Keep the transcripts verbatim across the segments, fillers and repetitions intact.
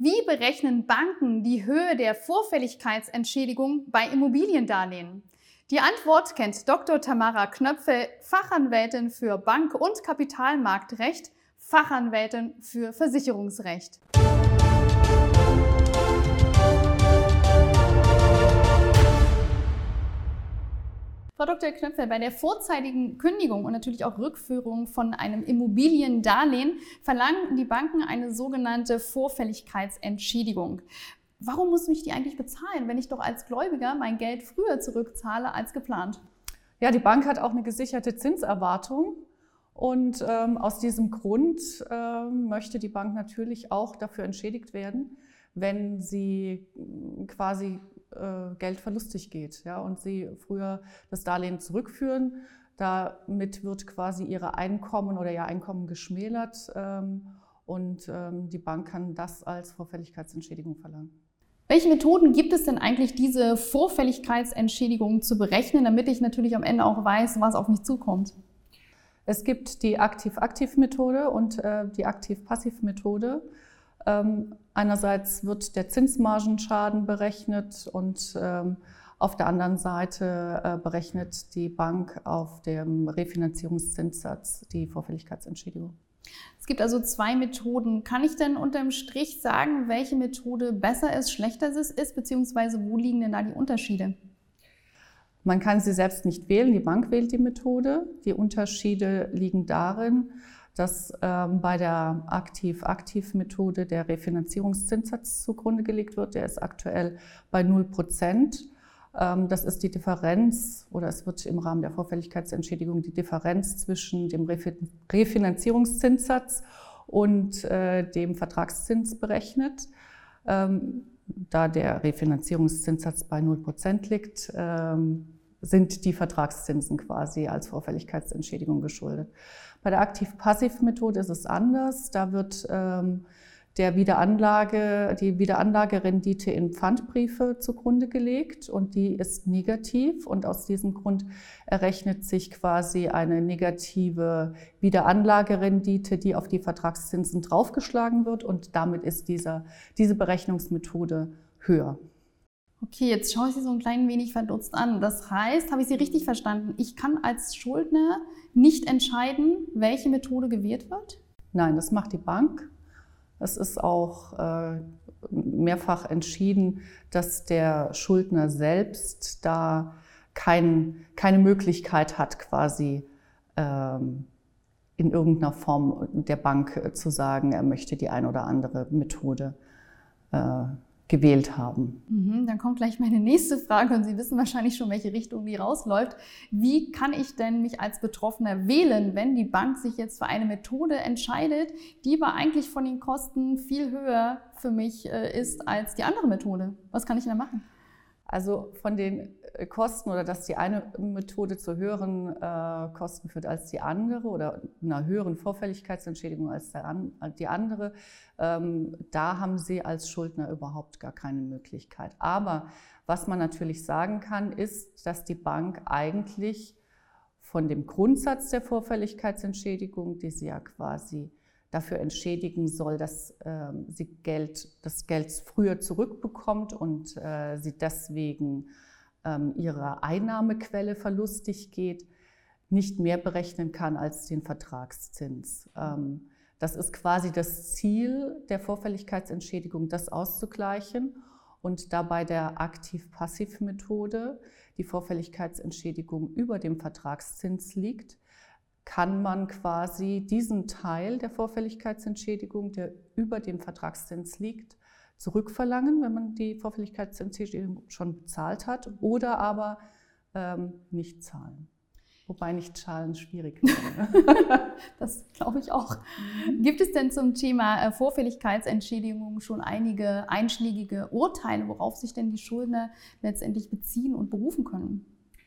Wie berechnen Banken die Höhe der Vorfälligkeitsentschädigung bei Immobiliendarlehen? Die Antwort kennt Doktor Tamara Knöpfel, Fachanwältin für Bank- und Kapitalmarktrecht, Fachanwältin für Versicherungsrecht. Frau Doktor Knöpfel, bei der vorzeitigen Kündigung und natürlich auch Rückführung von einem Immobiliendarlehen verlangen die Banken eine sogenannte Vorfälligkeitsentschädigung. Warum muss ich die eigentlich bezahlen, wenn ich doch als Gläubiger mein Geld früher zurückzahle als geplant? Ja, die Bank hat auch eine gesicherte Zinserwartung und ähm, aus diesem Grund ähm, möchte die Bank natürlich auch dafür entschädigt werden, wenn sie quasi äh, geldverlustig geht, ja, und sie früher das Darlehen zurückführen. Damit wird quasi ihre Einkommen oder ihr Einkommen geschmälert ähm, und ähm, die Bank kann das als Vorfälligkeitsentschädigung verlangen. Welche Methoden gibt es denn eigentlich, diese Vorfälligkeitsentschädigung zu berechnen, damit ich natürlich am Ende auch weiß, was auf mich zukommt? Es gibt die Aktiv-Aktiv-Methode und äh, die Aktiv-Passiv-Methode. Ähm, einerseits wird der Zinsmargenschaden berechnet und ähm, auf der anderen Seite äh, berechnet die Bank auf dem Refinanzierungszinssatz die Vorfälligkeitsentschädigung. Es gibt also zwei Methoden. Kann ich denn unterm Strich sagen, welche Methode besser ist, schlechter ist, beziehungsweise wo liegen denn da die Unterschiede? Man kann sie selbst nicht wählen, die Bank wählt die Methode. Die Unterschiede liegen darin, dass ähm, bei der Aktiv-Aktiv-Methode der Refinanzierungszinssatz zugrunde gelegt wird. Der ist aktuell bei null Prozent. Ähm, das ist die Differenz, oder es wird im Rahmen der Vorfälligkeitsentschädigung die Differenz zwischen dem Refi- Refinanzierungszinssatz und äh, dem Vertragszins berechnet. Ähm, da der Refinanzierungszinssatz bei null Prozent liegt, ähm, sind die Vertragszinsen quasi als Vorfälligkeitsentschädigung geschuldet. Bei der Aktiv-Passiv-Methode ist es anders. Da wird ähm, der Wiederanlage, die Wiederanlagerendite in Pfandbriefe zugrunde gelegt und die ist negativ und aus diesem Grund errechnet sich quasi eine negative Wiederanlagerendite, die auf die Vertragszinsen draufgeschlagen wird und damit ist dieser, diese Berechnungsmethode höher. Okay, jetzt schaue ich Sie so ein klein wenig verdutzt an. Das heißt, habe ich Sie richtig verstanden, ich kann als Schuldner nicht entscheiden, welche Methode gewählt wird? Nein, das macht die Bank. Es ist auch äh, mehrfach entschieden, dass der Schuldner selbst da kein, keine Möglichkeit hat, quasi ähm, in irgendeiner Form der Bank äh, zu sagen, er möchte die ein oder andere Methode äh, gewählt haben. Mhm, dann kommt gleich meine nächste Frage und Sie wissen wahrscheinlich schon, welche Richtung die rausläuft. Wie kann ich denn mich als Betroffener wählen, wenn die Bank sich jetzt für eine Methode entscheidet, die aber eigentlich von den Kosten viel höher für mich äh, ist als die andere Methode? Was kann ich denn da machen? Also von den Kosten oder dass die eine Methode zu höheren äh, Kosten führt als die andere oder einer höheren Vorfälligkeitsentschädigung als der an, die andere, ähm, da haben Sie als Schuldner überhaupt gar keine Möglichkeit. Aber was man natürlich sagen kann, ist, dass die Bank eigentlich von dem Grundsatz der Vorfälligkeitsentschädigung, die sie ja quasi dafür entschädigen soll, dass äh, sie Geld, das Geld früher zurückbekommt und äh, sie deswegen ähm, ihre Einnahmequelle verlustig geht, nicht mehr berechnen kann als den Vertragszins. Ähm, das ist quasi das Ziel der Vorfälligkeitsentschädigung, das auszugleichen. Und da bei der Aktiv-Passiv-Methode die Vorfälligkeitsentschädigung über dem Vertragszins liegt, kann man quasi diesen Teil der Vorfälligkeitsentschädigung, der über dem Vertragszins liegt, zurückverlangen, wenn man die Vorfälligkeitsentschädigung schon bezahlt hat, oder aber ähm, nicht zahlen. Wobei nicht zahlen schwierig wäre. Das glaube ich auch. Gibt es denn zum Thema Vorfälligkeitsentschädigung schon einige einschlägige Urteile, worauf sich denn die Schuldner letztendlich beziehen und berufen können?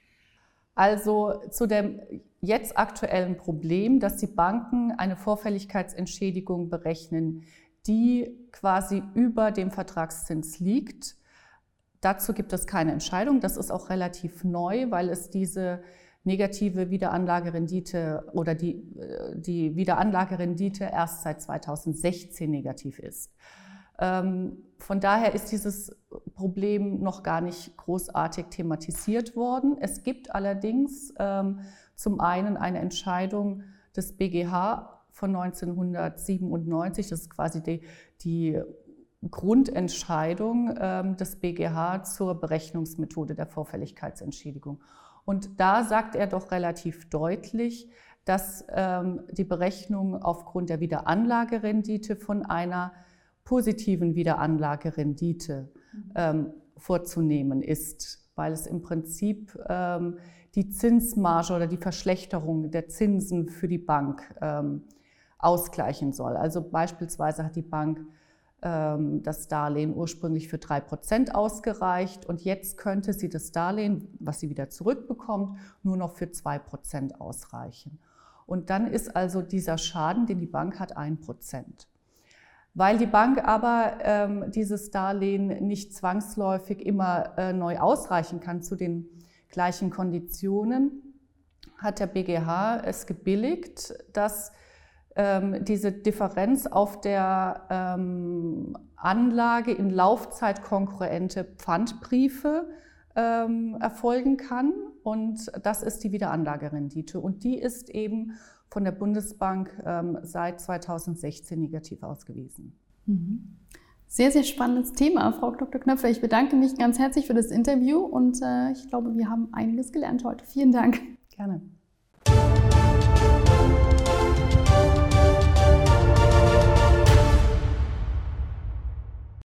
Also zu dem jetzt aktuellen Problem, dass die Banken eine Vorfälligkeitsentschädigung berechnen, die quasi über dem Vertragszins liegt. Dazu gibt es keine Entscheidung. Das ist auch relativ neu, weil es diese negative Wiederanlagerendite oder die, die Wiederanlagerendite erst seit zweitausendsechzehn negativ ist. Ähm, von daher ist dieses Problem noch gar nicht großartig thematisiert worden. Es gibt allerdings ähm, zum einen eine Entscheidung des B G H von neunzehnhundertsiebenundneunzig, das ist quasi die, die Grundentscheidung ähm, des B G H zur Berechnungsmethode der Vorfälligkeitsentschädigung. Und da sagt er doch relativ deutlich, dass ähm, die Berechnung aufgrund der Wiederanlagerendite von einer positiven Wiederanlagerendite ähm, vorzunehmen ist, weil es im Prinzip ähm, die Zinsmarge oder die Verschlechterung der Zinsen für die Bank ähm, ausgleichen soll. Also beispielsweise hat die Bank ähm, das Darlehen ursprünglich für drei Prozent ausgereicht und jetzt könnte sie das Darlehen, was sie wieder zurückbekommt, nur noch für zwei Prozent ausreichen. Und dann ist also dieser Schaden, den die Bank hat, ein Prozent. Weil die Bank aber ähm, dieses Darlehen nicht zwangsläufig immer äh, neu ausreichen kann zu den gleichen Konditionen, hat der B G H es gebilligt, dass ähm, diese Differenz auf der ähm, Anlage in laufzeitkongruente Pfandbriefe ähm, erfolgen kann. Und das ist die Wiederanlagerendite. Und die ist eben von der Bundesbank ähm, seit zweitausendsechzehn negativ ausgewiesen. Sehr, sehr spannendes Thema, Frau Doktor Knöpfer. Ich bedanke mich ganz herzlich für das Interview und äh, ich glaube, wir haben einiges gelernt heute. Vielen Dank. Gerne.